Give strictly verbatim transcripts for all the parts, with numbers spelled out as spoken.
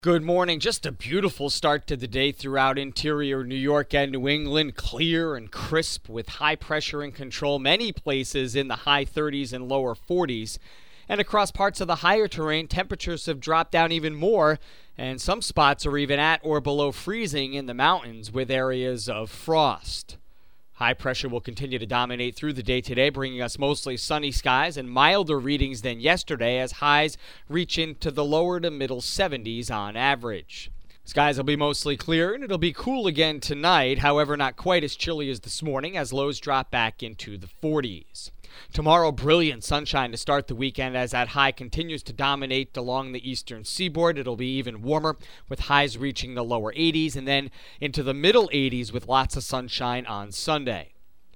Good morning. Just a beautiful start to the day throughout interior New York and New England. Clear and crisp with high pressure and control. Many places in the high thirties and lower forties. And across parts of the higher terrain, temperatures have dropped down even more. And some spots are even at or below freezing in the mountains with areas of frost. High pressure will continue to dominate through the day today, bringing us mostly sunny skies and milder readings than yesterday as highs reach into the lower to middle seventies on average. Skies will be mostly clear and it'll be cool again tonight, however not quite as chilly as this morning as lows drop back into the forties. Tomorrow, brilliant sunshine to start the weekend as that high continues to dominate along the eastern seaboard. It'll be even warmer with highs reaching the lower eighties and then into the middle eighties with lots of sunshine on Sunday.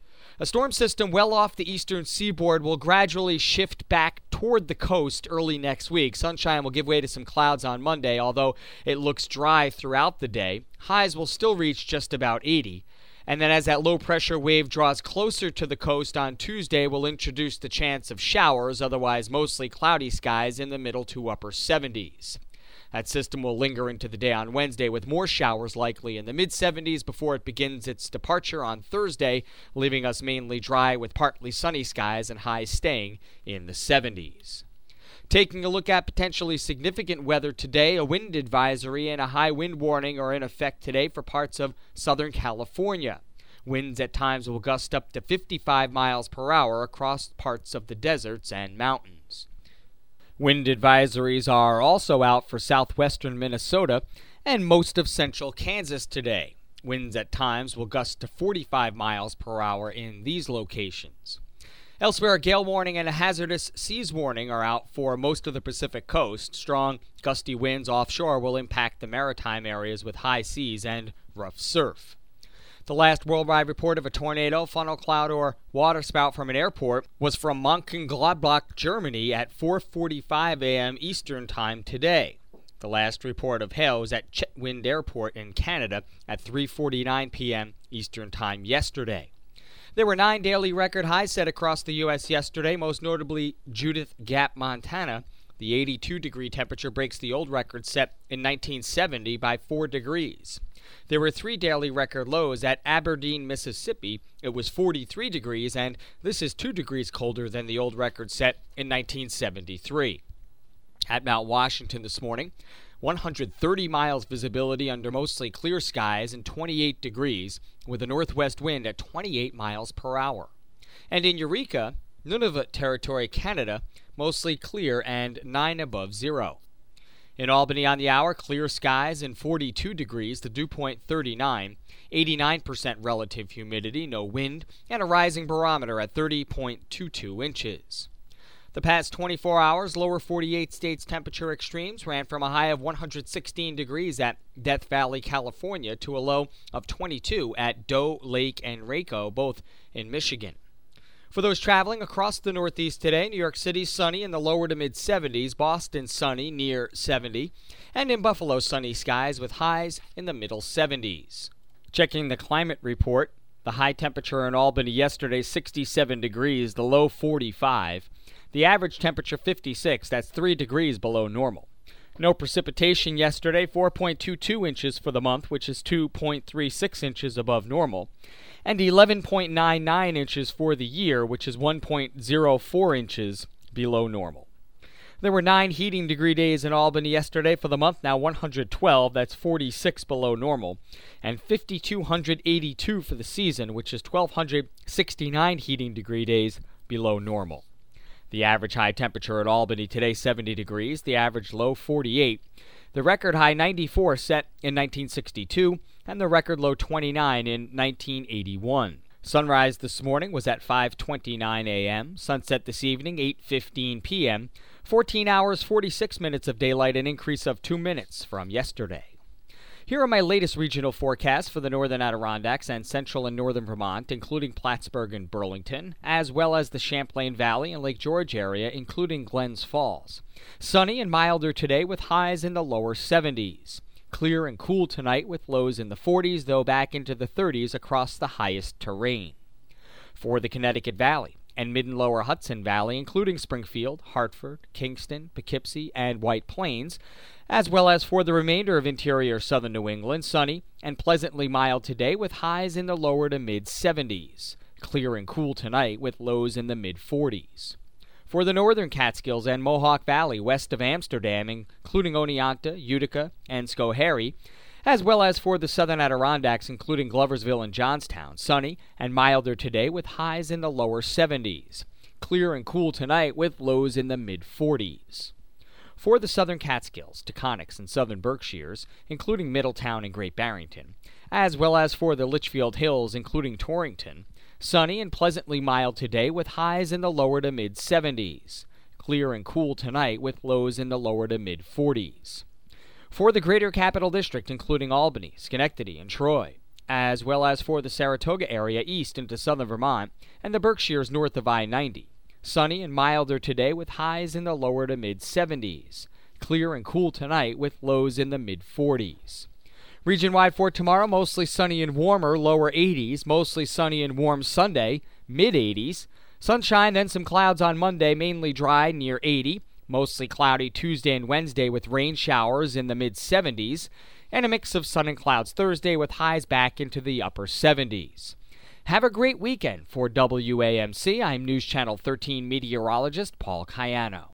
A storm system well off the eastern seaboard will gradually shift back toward the coast early next week. Sunshine will give way to some clouds on Monday, although it looks dry throughout the day. Highs will still reach just about eighty. And then as that low-pressure wave draws closer to the coast on Tuesday, we'll introduce the chance of showers, otherwise mostly cloudy skies in the middle to upper seventies. That system will linger into the day on Wednesday with more showers likely in the mid-seventies before it begins its departure on Thursday, leaving us mainly dry with partly sunny skies and highs staying in the seventies. Taking a look at potentially significant weather today, a wind advisory and a high wind warning are in effect today for parts of Southern California. Winds at times will gust up to fifty-five miles per hour across parts of the deserts and mountains. Wind advisories are also out for southwestern Minnesota and most of central Kansas today. Winds at times will gust to forty-five miles per hour in these locations. Elsewhere, a gale warning and a hazardous seas warning are out for most of the Pacific coast. Strong, gusty winds offshore will impact the maritime areas with high seas and rough surf. The last worldwide report of a tornado, funnel cloud, or waterspout from an airport was from Mönchengladbach, Germany at four forty-five a.m. Eastern Time today. The last report of hail was at Chetwynd Airport in Canada at three forty-nine p.m. Eastern Time yesterday. There were nine daily record highs set across the U S yesterday, most notably Judith Gap, Montana. The eighty-two degree temperature breaks the old record set in nineteen seventy by four degrees. There were three daily record lows at Aberdeen, Mississippi. It was forty-three degrees, and this is two degrees colder than the old record set in nineteen seventy-three. At Mount Washington this morning, one hundred thirty miles visibility under mostly clear skies and twenty-eight degrees, with a northwest wind at twenty-eight miles per hour. And in Eureka, Nunavut Territory, Canada, mostly clear and nine above zero. In Albany on the hour, clear skies and forty-two degrees, the dew point thirty-nine, eighty-nine percent relative humidity, no wind, and a rising barometer at thirty point two two inches. The past twenty-four hours, lower forty-eight states temperature extremes ran from a high of one hundred sixteen degrees at Death Valley, California, to a low of twenty-two at Doe Lake and Rayco, both in Michigan. For those traveling across the Northeast today, New York City sunny in the lower to mid-seventies, Boston sunny near seventy, and in Buffalo sunny skies with highs in the middle seventies. Checking the climate report, the high temperature in Albany yesterday, sixty-seven degrees, the low forty-five. The average temperature fifty-six, that's three degrees below normal. No precipitation yesterday, four point two two inches for the month, which is two point three six inches above normal, and eleven point nine nine inches for the year, which is one point zero four inches below normal. There were nine heating degree days in Albany yesterday for the month, now one hundred twelve, that's forty-six below normal, and five thousand two hundred eighty-two for the season, which is one thousand two hundred sixty-nine heating degree days below normal. The average high temperature at Albany today, seventy degrees, the average low, forty-eight. The record high, ninety-four, set in nineteen sixty-two, and the record low, twenty-nine, in nineteen eighty-one. Sunrise this morning was at five twenty-nine a.m., sunset this evening, eight fifteen p.m., fourteen hours, forty-six minutes of daylight, an increase of two minutes from yesterday. Here are my latest regional forecasts for the northern Adirondacks and central and northern Vermont, including Plattsburgh and Burlington, as well as the Champlain Valley and Lake George area, including Glens Falls. Sunny and milder today with highs in the lower seventies. Clear and cool tonight with lows in the forties, though back into the thirties across the highest terrain. For the Connecticut Valley, and mid and lower Hudson Valley, including Springfield, Hartford, Kingston, Poughkeepsie, and White Plains, as well as for the remainder of interior southern New England, sunny and pleasantly mild today with highs in the lower to mid seventies. Clear and cool tonight with lows in the mid forties. For the northern Catskills and Mohawk Valley west of Amsterdam, including Oneonta, Utica, and Schoharie, as well as for the southern Adirondacks, including Gloversville and Johnstown, sunny and milder today with highs in the lower seventies. Clear and cool tonight with lows in the mid forties. For the southern Catskills, Taconics, and southern Berkshires, including Middletown and Great Barrington, as well as for the Litchfield Hills, including Torrington, sunny and pleasantly mild today with highs in the lower to mid seventies. Clear and cool tonight with lows in the lower to mid forties. For the greater Capital District, including Albany, Schenectady, and Troy, as well as for the Saratoga area east into southern Vermont and the Berkshires north of I ninety, sunny and milder today with highs in the lower to mid seventies. Clear and cool tonight with lows in the mid forties. Region-wide for tomorrow, mostly sunny and warmer, lower eighties, mostly sunny and warm Sunday, mid eighties. Sunshine, then some clouds on Monday, mainly dry, near eighty. Mostly cloudy Tuesday and Wednesday with rain showers in the mid seventies. And a mix of sun and clouds Thursday with highs back into the upper seventies. Have a great weekend. For W A M C, I'm News Channel thirteen meteorologist Paul Cayano.